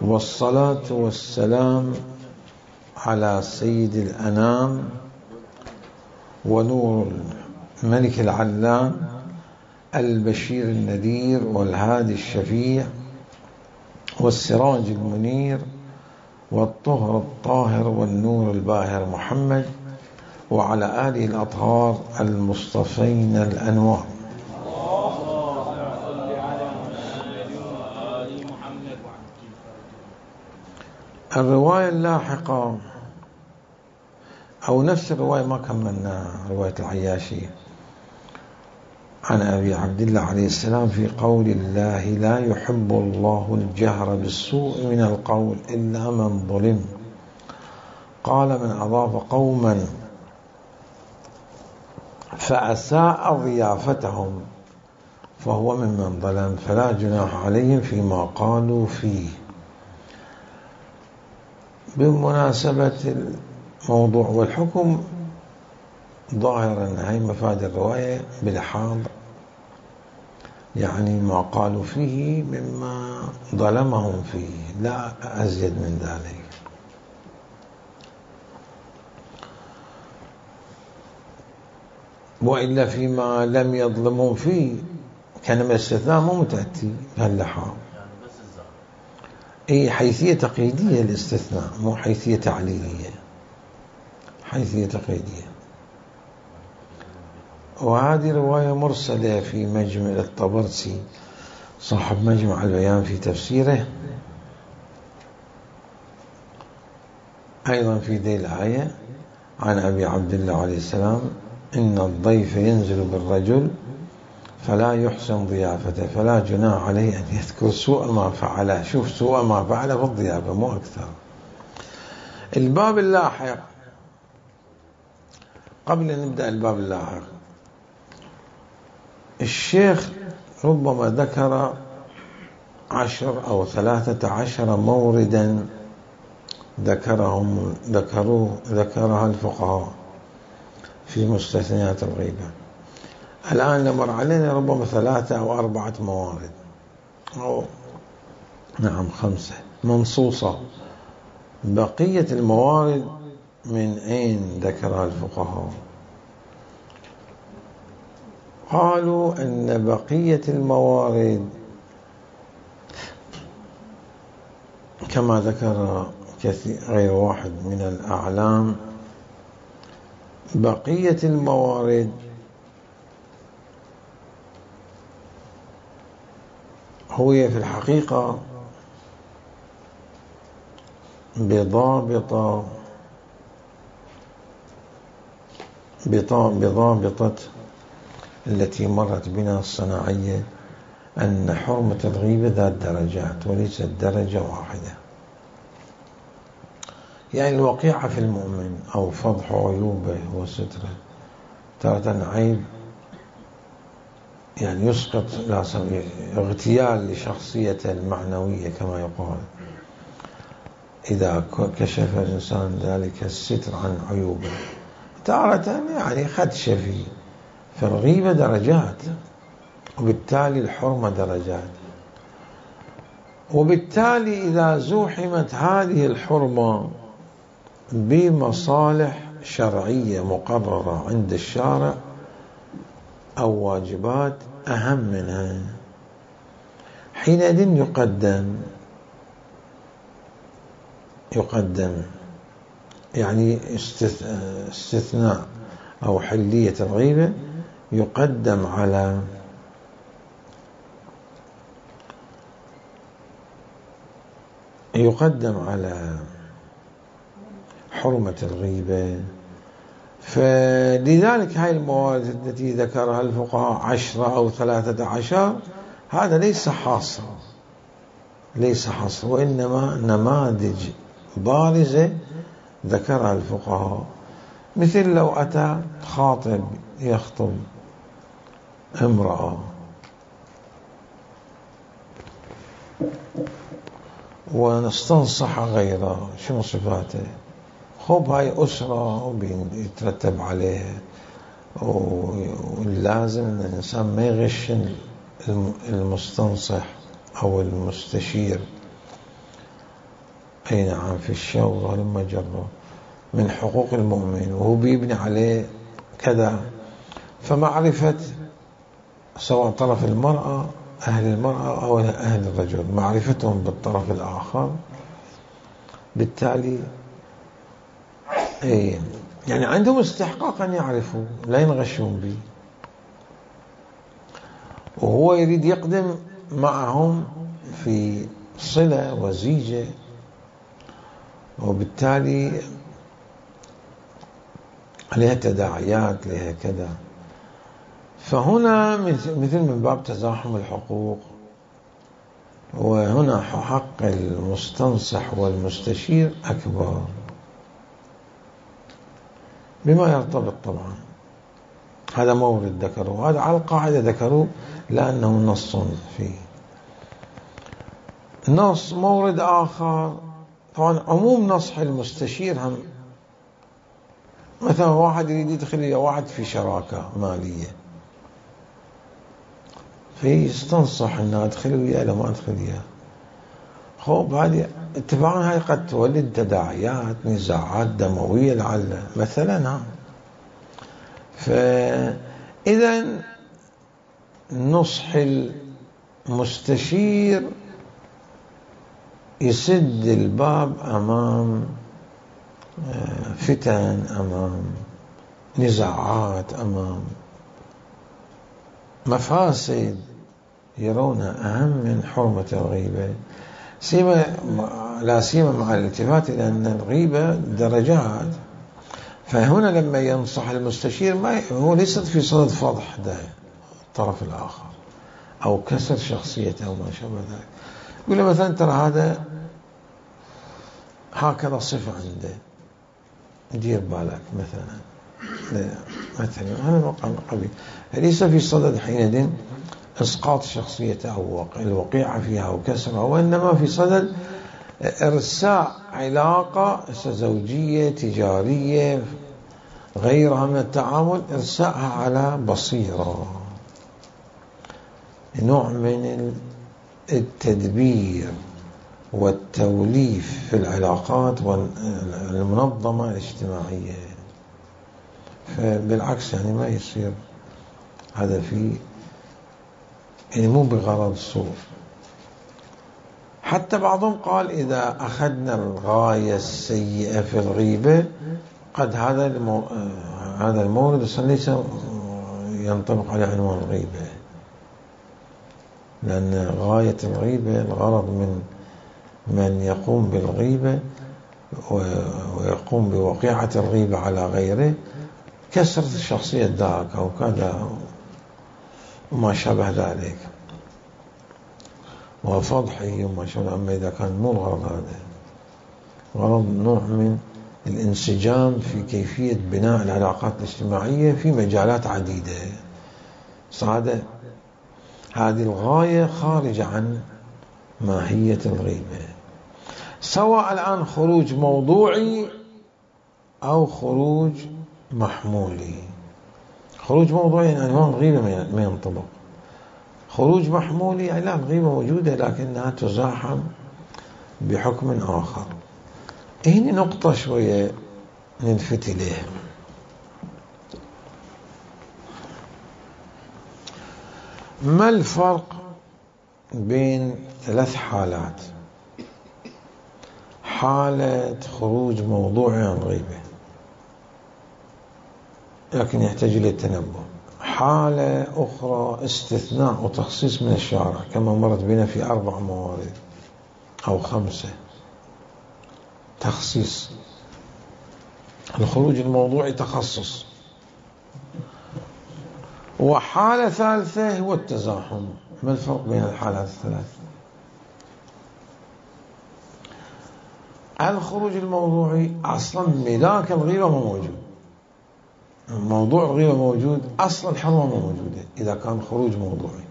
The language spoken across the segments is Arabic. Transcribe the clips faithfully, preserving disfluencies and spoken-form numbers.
والصلاة والسلام على سيد الأنام ونور الملك العلام البشير النذير والهادي الشفيع والسراج المنير والطهر الطاهر والنور الباهر محمد وعلى آله الأطهار المصطفين الأنوار. الرواية اللاحقة أو نفس الرواية ما كملناها، رواية العياشي عن أبي عبد الله عليه السلام في قول الله: لا يحب الله الجهر بالسوء من القول إلا من ظلم. قال: من أضاف قوما فأساء ضيافتهم فهو ممن ظلم، فلا جناح عليهم فيما قالوا فيه. بمناسبة الموضوع والحكم ظاهرا هي مفاد الرواية بلحاظ يعني ما قالوا فيه مما ظلمهم فيه، لا أزيد من ذلك. وإلا فيما لم يظلموا فيه كان من الاستثناء مو متأتي بهاللحاظ. أي حيثية تقييدية الاستثناء، مو حيثية تعليلية، حيثية تقييدية. وهذه رواية مرسلة في مجمع الطبرسي صاحب مجمع البيان في تفسيره، أيضا في ذي الآية عن أبي عبد الله عليه السلام: إن الضيف ينزل بالرجل فلا يحسن ضيافته فلا جناح عليه أن يذكر سوء ما فعله. شوف، سوء ما فعله في الضيافة مو أكثر. الباب اللاحق، قبل أن نبدأ الباب اللاحق، الشيخ ربما ذكر عشر أو ثلاثة عشر موردا ذكرهم ذكروه ذكرها الفقهاء في مستثنيات الغيبة. الآن نمر علينا ربما ثلاثة أو أربعة موارد أو نعم خمسة منصوصة. بقية الموارد من أين ذكرها الفقهاء؟ قالوا أن بقية الموارد كما ذكر كثير غير واحد من الأعلام، بقية الموارد هو في الحقيقة بضابطة بضابطة التي مرت بنا الصناعية، أن حرمة الغيبة ذات درجات وليست درجة واحدة. يعني الوقيعة في المؤمن أو فضح عيوبه وستره تارة عيب يعني يسقط اغتيال لشخصيته المعنوية كما يقال، إذا كشف الإنسان ذلك الستر عن عيوبه. تارة يعني خدش فيه، فالغيبة درجات، وبالتالي الحرمة درجات. وبالتالي إذا زوحمت هذه الحرمة بمصالح شرعية مقررة عند الشارع أو واجبات أهم منها، حينئذ يقدم يقدم يعني استثناء أو حلية الغيبة يقدم على يقدم على حرمة الغيبة. فلذلك هاي الموارد التي ذكرها الفقهاء عشرة أو ثلاثة عشر، هذا ليس حاصر ليس حاصر وإنما نماذج بارزة ذكرها الفقهاء. مثل لو أتى خاطب يخطب امرأة ونستنصح غيره، شنو صفاته؟ خب هاي أسرة ويترتب عليها، واللازم أن الإنسان ما يغش المستنصح أو المستشير. أي نعم في الشورى لما جره من حقوق المؤمن، وهو بيبني عليه كذا. فمعرفة سواء طرف المرأة أهل المرأة أو أهل الرجل، معرفتهم بالطرف الآخر، بالتالي إيه يعني عندهم استحقاق أن يعرفوا لا ينغشون به، وهو يريد يقدم معهم في صلة وزيجة، وبالتالي لها تداعيات لها كذا. فهنا مثل من باب تزاحم الحقوق، وهنا حق المستنصح والمستشير أكبر بما يرتبط. طبعا هذا مورد ذكروه، هذا على القاعدة ذكروه لأنه نص فيه. نص مورد آخر طبعا عموم نصح المستشير هم، مثلا واحد يريد يدخل واحد في شراكة مالية، فيستنصح انه ادخل وياه لو ما ادخل وياه. خوب هذه اتفاقا هاي قد تولد تداعيات نزاعات دموية لعل مثلا. فإذا نصح المستشير يسد الباب أمام فتن، أمام نزاعات، أمام مفاسد يرونها أهم من حرمة الغيبة، سيما لا سيما مع الالتفات إلى أن الغيبة درجات. فهنا لما ينصح المستشير ما هو ليست في صدد فضح الطرف الآخر أو كسر شخصيته أو ما شابه ذلك. يقول له مثلا ترى هذا هكذا صفة عنده، دير بالك مثلا مثلا هذا مقام قوي، ليس في صدد حينئذ إسقاط شخصيته أو الوقيعة فيها أو كسرها، وإنما في صدد إرساء علاقة زوجية تجارية غيرها من التعامل، إرساءها على بصيرة، نوع من التدبير والتوليف في العلاقات المنظمة الاجتماعية. فبالعكس يعني ما يصير هذا فيه يعني مو بغرض سوء. حتى بعضهم قال إذا أخذنا الغاية السيئة في الغيبة قد هذا المو... هذا المورد ليس ينطبق على عنوان الغيبة، لأن غاية الغيبة الغرض من من يقوم بالغيبة ويقوم بوقيعة الغيبة على غيره كسر الشخصية ذاك أو كذا وما شابه ذلك وفضحه وما شابه. أما إذا كان مو الغرض هذا، غرض نوع من الانسجام في كيفية بناء العلاقات الاجتماعية في مجالات عديدة، صعدة هذه الغاية خارجة عن ماهية الغيبة، سواء الآن خروج موضوعي أو خروج محمولي. خروج موضوعي يعني عنوان الغيبة ما ينطبق، خروج محمولي يعني لا الغيبة موجودة لكنها تزاحم بحكم آخر. هنا نقطة شوية نلفت إليها. ما الفرق بين ثلاث حالات؟ حالة خروج موضوعي عن غيبة لكن يحتاج إلى التنبه، حالة أخرى استثناء وتخصيص من الشارع كما مرت بنا في أربع موارد أو خمسة تخصيص، الخروج الموضوعي تخصص، وحالة ثالثة هو التزاحم. ما الفرق بين الحالات الثلاث؟ الخروج الموضوعي أصلا ملاك الغيبة ما موجود، موضوع الغيبة موجود، أصلا الحرمة ما موجودة إذا كان خروج موضوعي.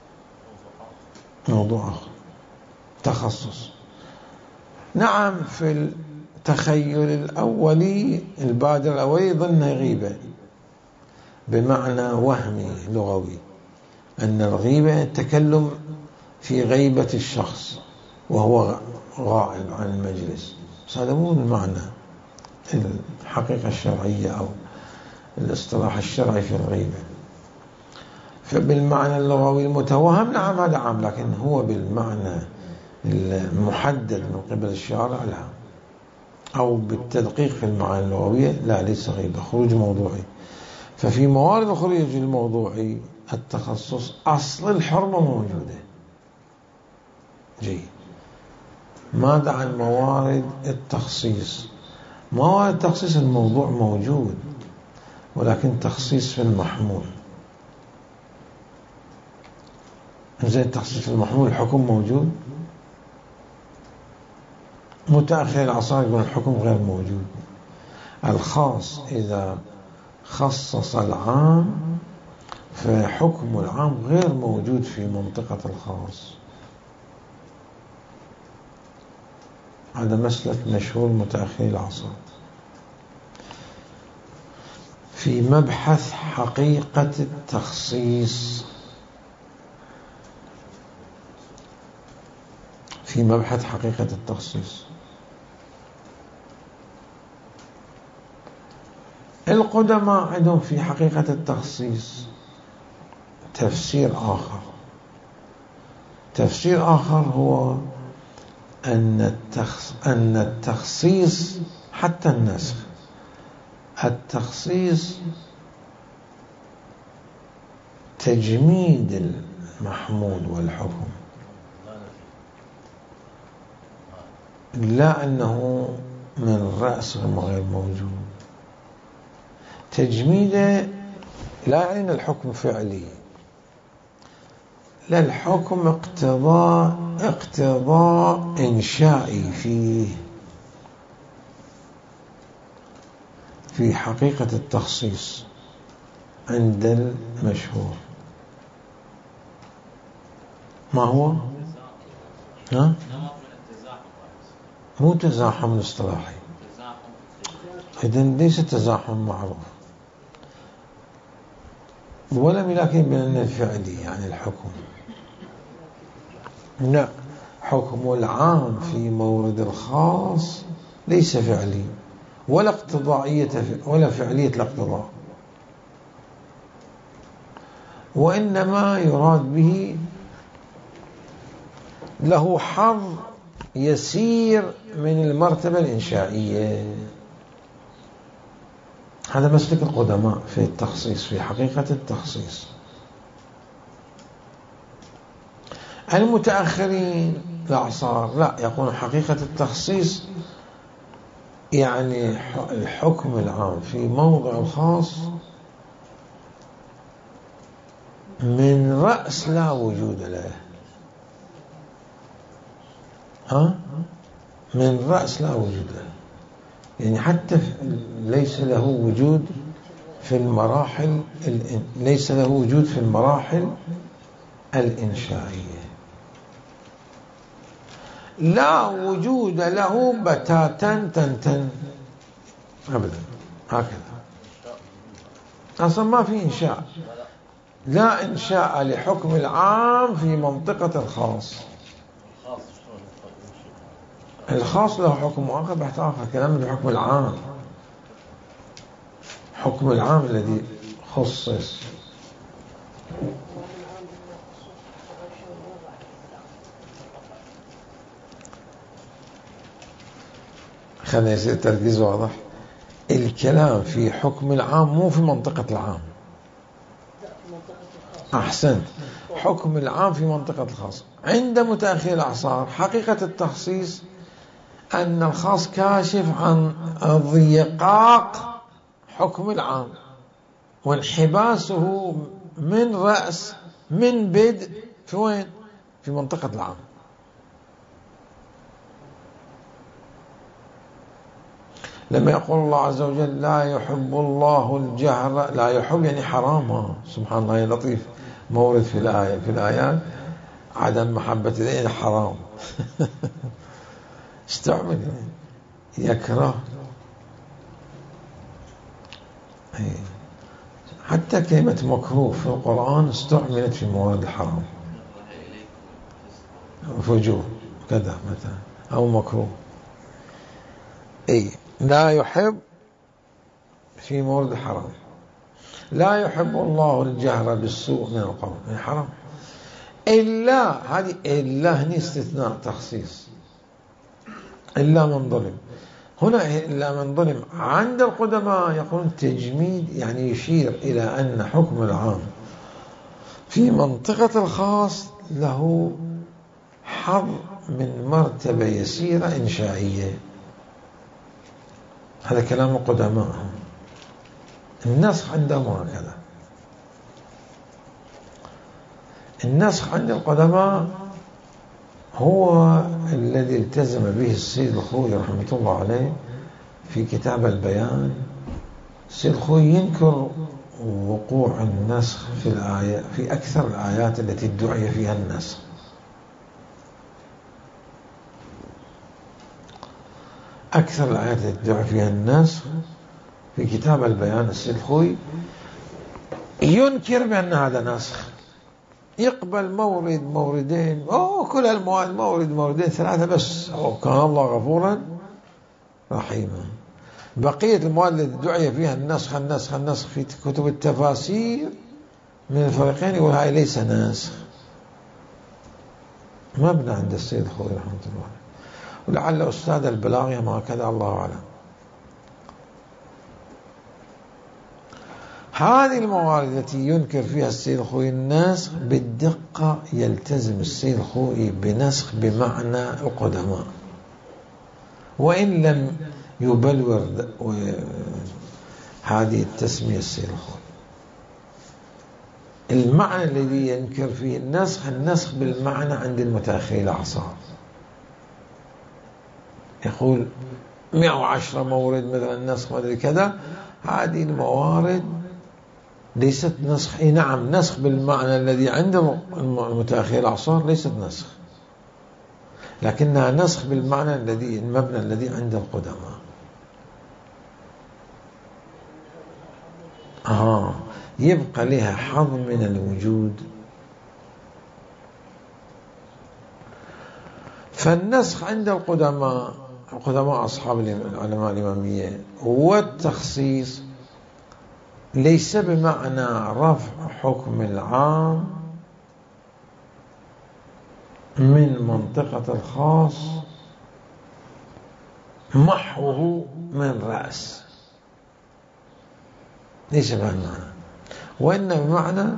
موضوع آخر تخصص. نعم في التخيل الأولي البادر الأولي ظنها غيبة بمعنى وهمي لغوي، أن الغيبة التكلم في غيبة الشخص وهو غائب عن المجلس، بس هذا مو المعنى الحقيقة الشرعية أو الاصطلاح الشرعي في الغيبة. فبالمعنى اللغوي المتوهم نعم هذا عام، لكن هو بالمعنى المحدد من قبل الشارع لا، أو بالتدقيق في المعاني اللغوية لا، ليس غيبة، خروج موضوعي. ففي موارد الخروج الموضوعي التخصص أصل الحرمة موجودة. جيد. ماذا عن موارد التخصيص؟ موارد تخصيص الموضوع موجود، ولكن تخصيص في المحمول. زي التخصيص في المحمول الحكم موجود، متأخر العصر يقول الحكم غير موجود. الخاص إذا خصص العام فحكم العام غير موجود في منطقة الخاص. هذا مسلك مشهور متأخر العصر. في مبحث حقيقة التخصيص، في مبحث حقيقة التخصيص القدماء عندهم في حقيقة التخصيص تفسير آخر. تفسير آخر هو أن التخص أن التخصيص حتى النسخ، التخصيص تجميد المحمول والحكم، لا أنه من رأس غير موجود. تجميده لا يعني الحكم فعلي، لا، الحكم اقتضاء اقتضاء إنشائي فيه. في حقيقة التخصيص عند المشهور ما هو؟ ها؟ مو تزاحم الاصطلاحي، إذن ليس تزاحم معروف، ولم يلاقي بين الفعلي يعني الحكم. لا، حكم العام في مورد الخاص ليس فعلي، ولا اقتضائية ولا فعلية الاقتضاء، وإنما يراد به له حظ يسير من المرتبة الإنشائية. هذا مسلك القدماء في التخصيص، في حقيقة التخصيص. المتأخرين الأعصار لا، يقولون حقيقة التخصيص يعني الحكم العام في موضع الخاص من رأس لا وجود له. ها؟ من رأس لا وجود له، يعني حتى ليس له وجود في المراحل ليس له وجود في المراحل الإنشائية، لا وجود له بتاتا تنتن أبدا. هكذا أصلا ما في إنشاء، لا إنشاء لحكم العام في منطقة الخاص. الخاص له حكم آخر بحث آخر، كلام بحكم العام، حكم العام الذي خصص. خلينا يصير تركيز واضح. الكلام في حكم العام مو في منطقة العام. أحسنت، حكم العام في منطقة الخاص. عند متأخر الأعصار حقيقة التخصيص أن الخاص كاشف عن ضيقاق حكم العام وانحباسه من رأس من بدء في وين؟ في منطقة العام. لما يقول الله عز وجل لا يحب الله الجهر، لا يحب يعني حرام، سبحان الله لطيف، مورد في الآية في الآيات عدم محبة الإله حرام. استعمل يكره، حتى كلمة مكروه في القرآن استعملت في موارد الحرام، فجور كذا مثلا أو مكروه. أي لا يحب في مورد حرام. لا يحب الله الجهر بالسوء من القول، من حرام. إلا هذه إلا هني استثناء تخصيص، إلا من ظلم. هنا إلا من ظلم عند القدماء يقولون تجميد، يعني يشير إلى أن حكم العام في منطقة الخاص له حظ من مرتبة يسيرة إنشائية. هذا كلام القدماء. النسخ عندهم هكذا. النسخ عند القدماء هو الذي التزم به السيد الخوئي رحمة الله عليه في كتاب البيان. السيد الخوئي ينكر وقوع النسخ في الآية في أكثر الآيات التي ادعي فيها النسخ. أكثر الآيات التي ادعي فيها النسخ في كتاب البيان السيد الخوئي ينكر بأن هذا نسخ، يقبل مورد موردين، أو كل المواد مورد موردين ثلاثة بس، أو كان الله غفورا رحيما. بقية المواد التي دعي فيها النسخ النسخ النسخ في كتب التفاسير من الفريقين يقول هاي ليس نسخ، مبنى عند السيد الخوئي رحمة الله عليه، ولعل أستاذ البلاغة ما كذا، الله أعلم. هذه الموارد التي ينكر فيها السيد الخوئي النسخ بالدقة يلتزم السيد الخوئي بنسخ بمعنى القدماء، وإن لم يبلور هذه التسمية السيد الخوئي. المعنى الذي ينكر فيه النسخ النسخ بالمعنى عند المتأخرين الأعصار. يقول مئة وعشرة مورد مثلا نسخ ما أدري كذا، هذه الموارد ليست نسخ. إيه نعم، نسخ بالمعنى الذي عند المتأخر الأعصار ليست نسخ، لكنها نسخ بالمعنى الذي المبنى الذي عند القدماء. آه يبقى لها حظ من الوجود. فالنسخ عند القدماء، القدماء أصحاب العلماء الإمامية، والتخصيص ليس بمعنى رفع حكم العام من منطقة الخاص محوه من رأس، ليس بهذا المعنى، وإنما بمعنى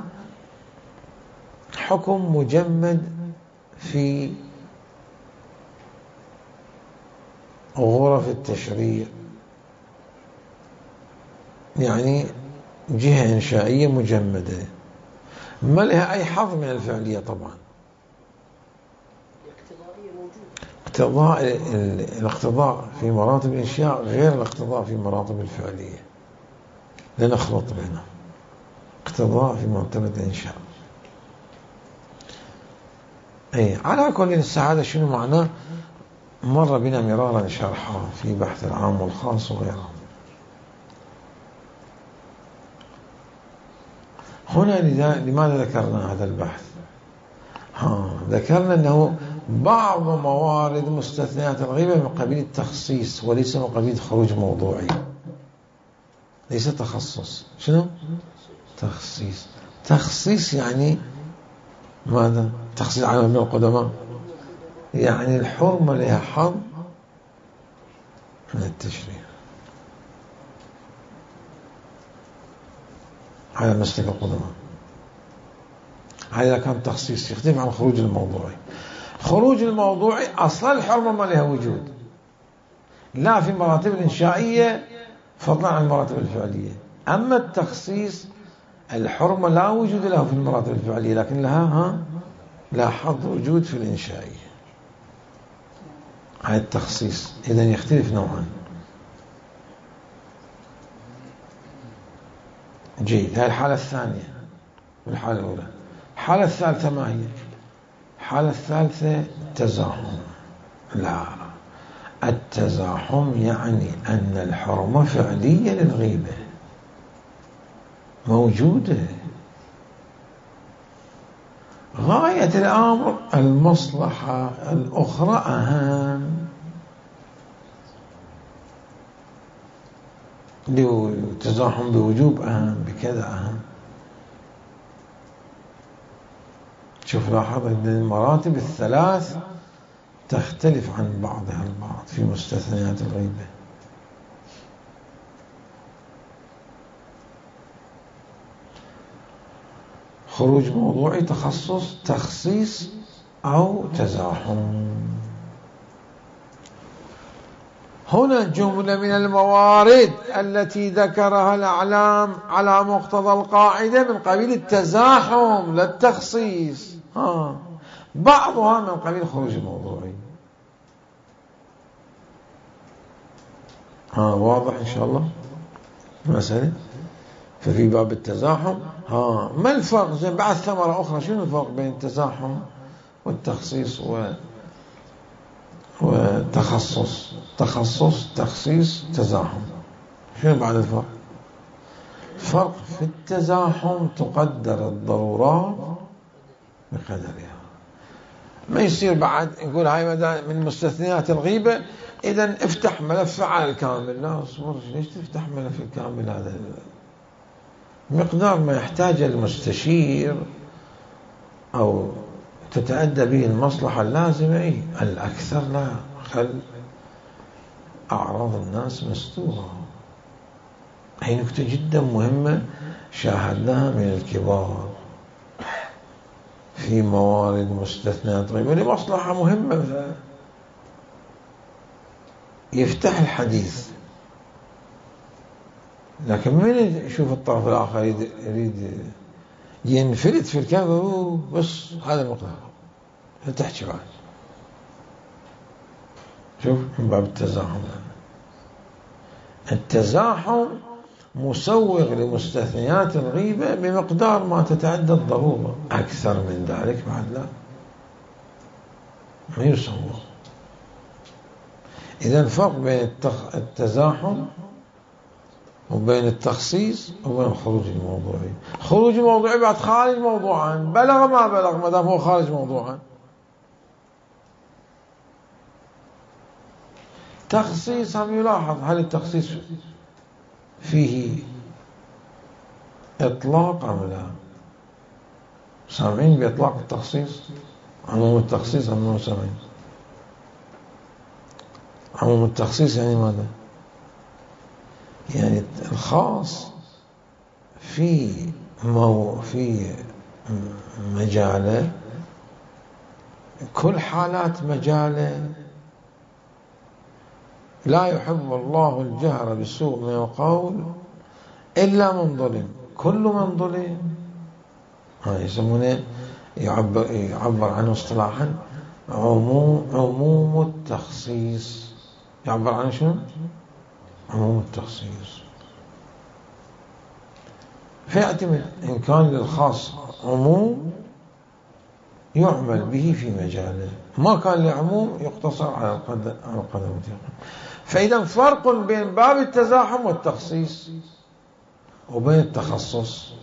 حكم مجمد في غرف التشريع، يعني جهة إنشائية مجمدة ما لها أي حظ من الفعلية. طبعا اقتضاء الاقتضاء في مراتب الإنشاء غير الاقتضاء في مراتب الفعلية، لا نخلط بينهم. اقتضاء في مرتبة الإنشاء. أي على كل السعادة شنو معناه مر بنا مرارا شرحه في بحث العام والخاص وغيره. هنا لماذا ذكرنا هذا البحث؟ ها ذكرنا أنه بعض موارد مستثنيات الغيبة من قبيل التخصيص وليس من قبيل خروج موضوعي، ليس تخصص. شنو؟ تخصيص. تخصيص يعني ماذا؟ تخصيص على من القدماء، يعني الحرمة لها حظ من التشريع على مسلك القدماء. هذا كان تخصيص يختلف عن خروج الموضوعي. خروج الموضوعي أصلا الحرمة ما لها وجود، لا في مراتب الإنشائية فضلا عن المراتب الفعلية. أما التخصيص الحرمة لا وجود له في المراتب الفعلية، لكن لها ها لا حظ وجود في الإنشائية. هذا التخصيص إذن يختلف نوعا. جيد، هذه الحالة الثانية والحالة الأولى. الحالة الثالثة ما هي؟ الحالة الثالثة تزاحم. لا، التزاحم يعني أن الحرمة فعلية للغيبة موجودة، غاية الأمر المصلحة الأخرى أهم، التزاحم بوجوب أهم، بكذا أهم. شوف لاحظ أن المراتب الثلاث تختلف عن بعضها البعض في مستثنيات الغيبة. خروج موضوعي، تخصص، تخصيص أو تزاحم. هنا جملة من الموارد التي ذكرها الأعلام على مقتضى القاعدة من قبيل التزاحم لا التخصيص، ها بعضها من قبيل خروج الموضوعي. ها واضح إن شاء الله المسألة. ففي باب التزاحم ها ما الفرق؟ زين بعد ثمرة أخرى، شنو الفرق بين التزاحم والتخصيص و وتخصص؟ تخصص، تخصيص، تزاحم، شنو بعد الفرق؟ الفرق في التزاحم تقدر الضرورات بقدرها. ما يصير بعد نقول هاي من مستثنيات الغيبة إذن افتح ملف على الكامل. لا اصبر، ليش تفتح ملف الكامل؟ هذا مقدار ما يحتاج المستشير أو تتأدى به المصلحة اللازمة، إيه؟ الأكثر لا، خل أعراض الناس مستورة. هي نكتة جدا مهمة شاهدناها من الكبار في موارد مستثنات غيبة لمصلحة مهمة، يفتح الحديث، لكن من يشوف الطرف الآخر يريد ينفلت في الكلام، بس هذا المقدار لا تحكي بعد. شوف من باب التزاحم، التزاحم مسوغ لمستثنيات الغيبة بمقدار ما تتعدى الضرورة، أكثر من ذلك بعد لا، ما يسوغ. إذا الفرق بين التزاحم وبين التخصيص وبين الخروج الموضوعي. خروج الموضوعي بعد خارج موضوعا، بلغ ما بلغ ما دام هو خارج موضوعا. تخصيص هم يلاحظ هل التخصيص فيه إطلاق أم لا. سامعين بإطلاق التخصيص؟ عموم التخصيص أم مو سامعين؟ عموم التخصيص يعني ماذا؟ يعني الخاص في مو في مجاله، كل حالات مجاله، لا يحب الله الجهر بالسوء من القول إلا من ظلم. كل من ظلم ها يسمونه يعبر, يعبر عنه اصطلاحا عموم عموم التخصيص. يعبر عنه شنو؟ عموم التخصيص. فيعتمد إن كان للخاص عموم يعمل به في مجاله، ما كان لعموم يقتصر على القدر على القدر المتيقن. فإذا فرق بين باب التزاحم والتخصيص وبين التخصص.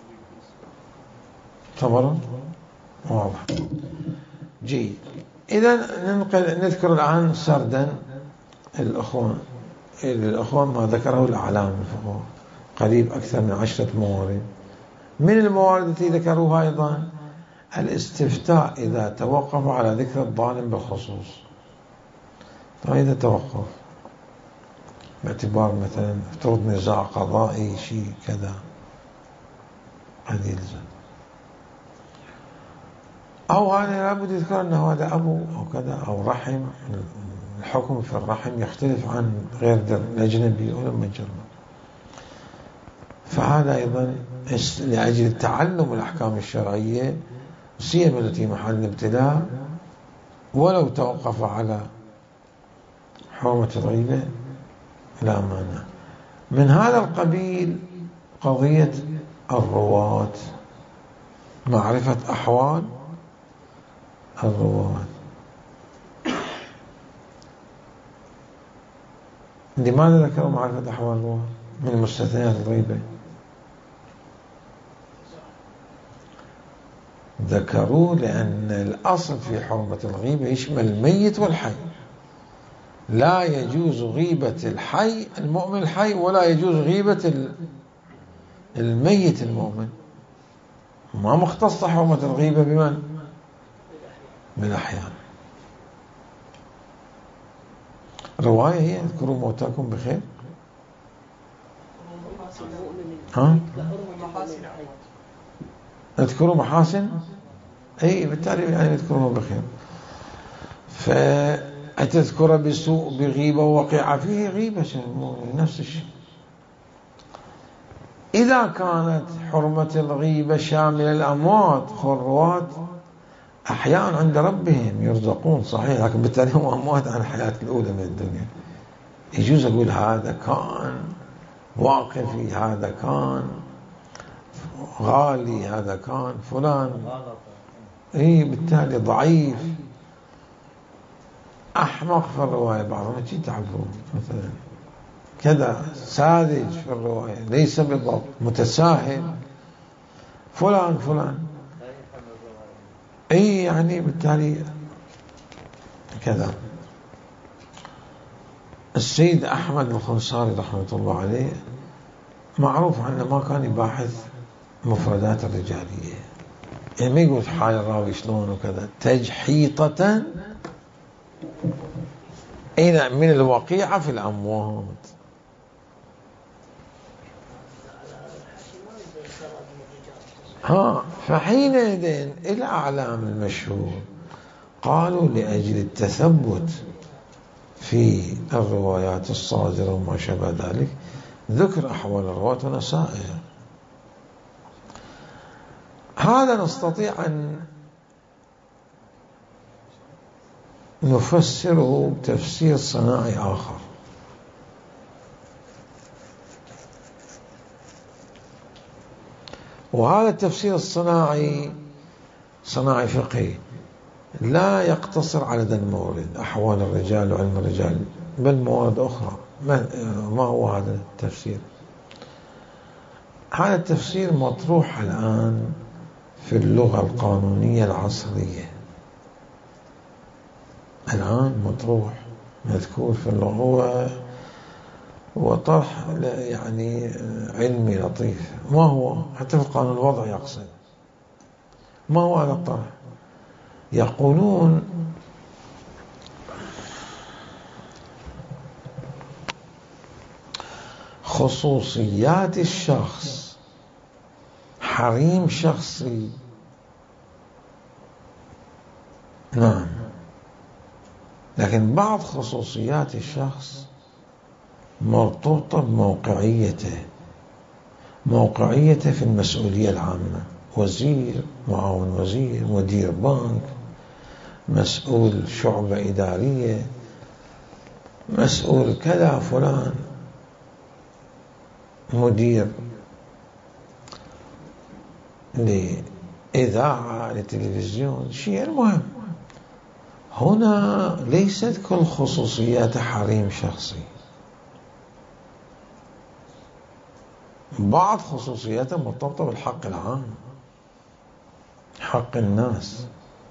تمر واضح جيد. إذا ننقل نذكر الآن سردا الأخوان الأخوان ما ذكره الأعلام الفقهاء، قريب أكثر من عشرة موارد. من الموارد التي ذكروها أيضا الاستفتاء إذا توقف على ذكر الظالم بالخصوص. طيب إذا توقف باعتبار مثلا افترض نزاع قضائي شيء كذا، هذه يلزم. أو هذا لابد يذكر أنه هذا أبو أو كذا أو رحم. الحكم في الرحم يختلف عن غير الأجنبي ولا مجرد. فهذا أيضا لأجل تعلم الأحكام الشرعية سيما التي محل الابتلاء، ولو توقف على حرمة الغيبة لا مانع. من هذا القبيل قضية الرواة، معرفة أحوال الرواة. لماذا ذكروا معرفة أحوال الرواة من مستثنيات الغيبة؟ ذكروا لأن الأصل في حرمة الغيبة يشمل الميت والحي، لا يجوز غيبة الحي المؤمن الحي، ولا يجوز غيبة الميت المؤمن. ما مختص حرمة الغيبة بمن؟ بالأحيان. رواية هي اذكروا موتاكم بخير. ها؟ اذكروا محاسن، اي بالتالي يعني اذكروا بخير. فأتذكر بسوء بغيبة ووقع فيه غيبة نفس الشيء. إذا كانت حرمة الغيبة شاملة الأموات، خروات أحياء عند ربهم يرزقون صحيح، لكن بالتالي هم أموات عن الحياة الأولى من الدنيا. يجوز أقول هذا كان واقفي، هذا كان غالي، هذا كان فلان، اي بالتالي ضعيف أحمق في الرواية، بعضهم شيء تعبون مثلا كذا ساذج في الرواية، ليس بالضبط، متساهل، فلان فلان، اي يعني بالتالي كذا. السيد أحمد الخنصاري رحمة الله عليه معروف عنه ما كان يباحث مفردات الرجالية، يعني ما يقول حال الراوي شلون وكذا، تجحيطة أين من الوقيعة في الأموات. ها فحينئذ الأعلام المشهور قالوا لأجل التثبت في الروايات الصادرة وما شابه ذلك ذكر أحوال الرواة ونسائر. هذا نستطيع أن نفسره بتفسير صناعي آخر، وهذا التفسير الصناعي صناعي فقهي لا يقتصر على ذا المورد أحوال الرجال وعلم الرجال، بل موارد أخرى. ما هو هذا التفسير؟ هذا التفسير مطروح الآن في اللغة القانونية العصرية، الآن مطروح مذكور في اللغة، وطرح يعني علمي لطيف. ما هو؟ حتى في القانون الوضعي يقصد. ما هو هذا الطرح؟ يقولون خصوصيات الشخص حريم شخصي، نعم، لكن بعض خصوصيات الشخص مرتبطة بموقعيته، موقعيته في المسؤولية العامة، وزير، معاون وزير، مدير بنك، مسؤول شعبة إدارية، مسؤول كذا، فلان مدير لإذاعة لتلفزيون، شيء المهم. هنا ليست كل خصوصيات حريم شخصي، بعض خصوصياته مرتبطة بالحق العام، حق الناس.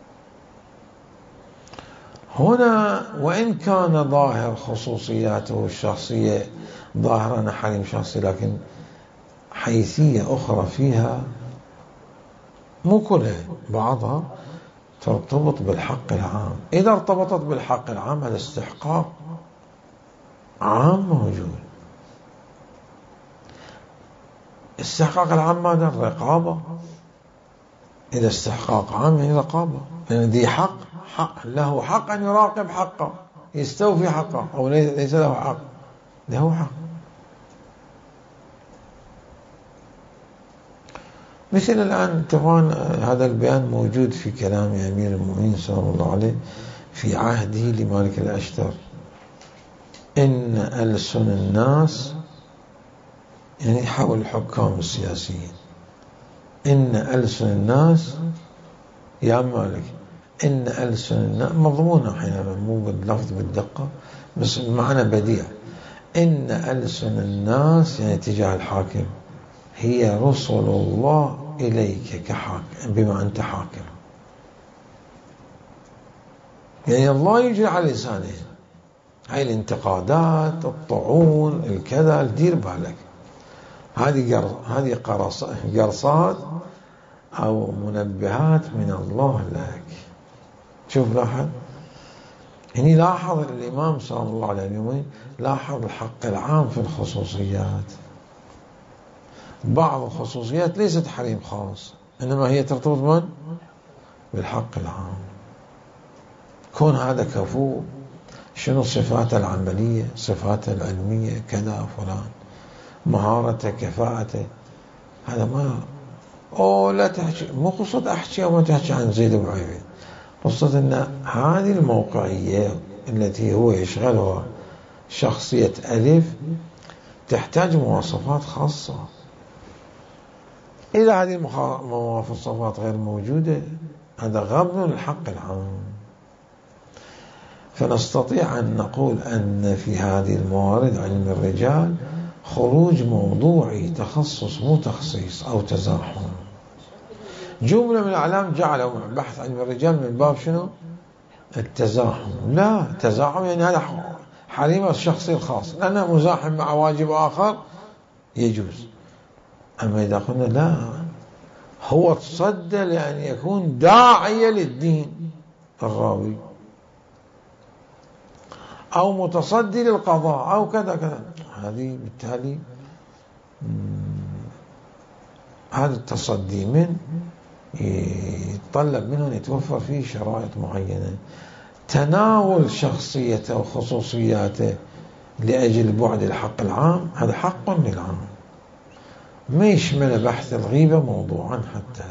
هنا وإن كان ظاهر خصوصياته الشخصية ظاهرا حريم شخصي، لكن حيثية أخرى فيها، مو كلها، بعضها ترتبط بالحق العام. إذا ارتبطت بالحق العام هذا استحقاق عام موجود. استحقاق العام ماذا؟ الرقابة. إذا استحقاق عام يعني رقابة، لأن ذي حق حق له حق أن يراقب حقه، يستوفي حقه، أو ليس له حق، له حق. مثل الآن طبعا هذا البيان موجود في كلام أمير المؤمنين صلى الله عليه في عهده لمالك الأشتر: إن ألسن الناس، يعني حول الحكام السياسيين، إن ألسن الناس يا مالك، إن ألسن الناس مضمونة أحيانا مو باللفظ بالدقة بس المعنى بديع. إن ألسن الناس يعني تجاه الحاكم هي رسل الله إليك كحاكم بما أنت حاكم، يعني الله يجري على لسانه هاي الانتقادات، الطعون، الكذا، دير بالك، هذه هذه قرصات أو منبهات من الله لك. شوف لاحظ هني، لاحظ الإمام صلى الله عليه وسلم لاحظ الحق العام في الخصوصيات. بعض الخصوصيات ليست حريم خاص، إنما هي ترتبط من بالحق العام. كون هذا كفو، شنو صفاته العملية، صفاته العلمية، كذا فلان، مهارته، كفاءته، هذا ما أو لا تحكي، مو قصة أحكي أو ما تحكي عن زيد بن عبيد، قصة أن هذه الموقعية التي هو يشغلها شخصية ألف تحتاج مواصفات خاصة. إذا هذه المواصفات غير موجودة هذا غبن الحق العام. فنستطيع أن نقول أن في هذه الموارد علم الرجال خروج موضوعي، تخصص مو تخصيص أو تزاحم. جملة من الأعلام جعلوا بحث علم الرجال من باب شنو؟ التزاحم. لا، تزاحم يعني هذا حريم الشخصي الخاص، لأنه مزاحم مع واجب آخر يجوز. أما إذا قلنا لا، هو تصدى لأن يكون داعية للدين الراوي، أو متصدي للقضاء، أو كذا كذا، هذه بالتالي هذا التصدي من يتطلب منه أن يتوفر فيه شرائط معينة. تناول شخصيته وخصوصياته لأجل بعد الحق العام هذا حق للعام، ما يشمل بحث الغيبة موضوعا حتى.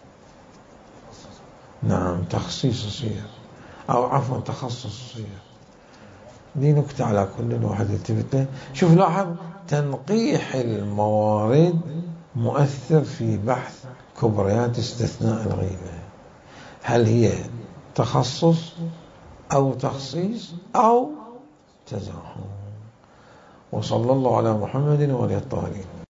نعم، تخصيص يصير، أو عفوا تخصص يصير. دي نكتة على كل الواحد يلتفت له. شوف لاحظ، تنقيح الموارد مؤثر في بحث كبريات استثناء الغيبة، هل هي تخصص أو تخصيص أو تزاحم. وصلى الله على محمد وعلى الطاهرين.